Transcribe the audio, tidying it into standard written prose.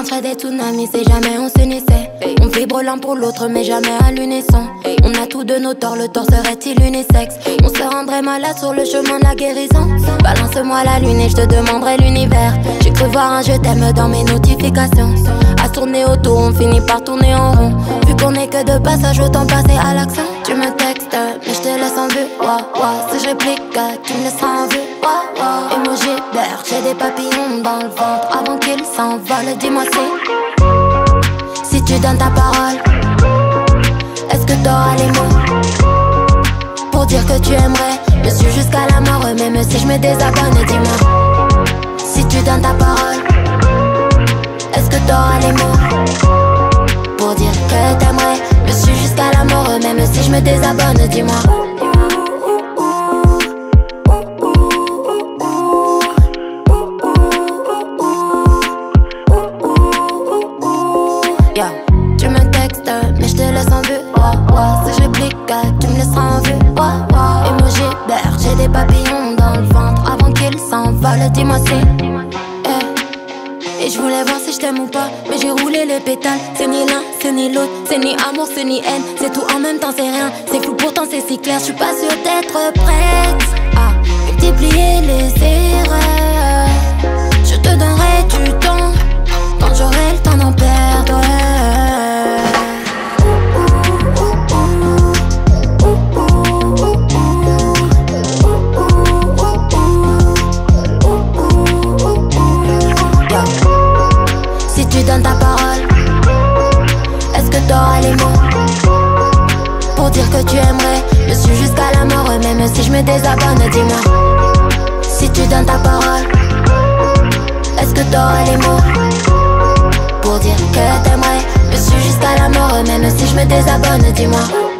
lancerait des tsunamis si jamais on s'unissait. On vibre l'un pour l'autre mais jamais à l'unisson. On a tous de nos torts, le tort serait-il unisexe? On se rendrait malade sur le chemin de la guérison. Balance-moi la lune et je te demanderai l'univers. J'ai cru voir un je t'aime dans mes notifications. À tourner autour, on finit par tourner en rond. Vu qu'on est que de passage, autant passer à l'action. Tu me textes, mais je te laisse en vue. Si je réplique, tu me laisseras en vue. Emoji vert, j'ai des papillons dans le ventre avant qu'ils s'envolent. Dis-moi si tu donnes ta parole, est-ce que t'auras les mots pour dire que tu aimerais me suivre jusqu'à la mort, même si je me désabonne? Dis-moi si tu donnes ta parole, est-ce que t'auras les mots pour dire que t'aimerais me suivre jusqu'à la mort, même si je me désabonne? Dis-moi. Yeah. Tu me textes, mais je te laisse en vue. Si je réplique, tu me laisseras en vue. Emoji vert, j'ai des papillons dans le ventre avant qu'ils s'envolent. Dis-moi si. Et je voulais voir si je t'aime ou pas, mais j'ai roulé les pétales. C'est ni l'un, c'est ni l'autre, c'est ni amour, c'est ni haine. C'est tout en même temps, c'est rien. C'est flou pourtant c'est si clair. Je suis pas sûre d'être prête à multiplier les erreurs. Je te donnerai du temps quand j'aurai le temps d'en perdre. Si tu donnes ta parole, est-ce que t'auras les mots pour dire que tu aimerais me suivre jusqu'à la mort, même si je me désabonne? Dis-moi si tu donnes ta parole, est-ce que t'auras les mots pour dire que t'aimerais me suivre jusqu'à la mort, même si je me désabonne? Dis-moi.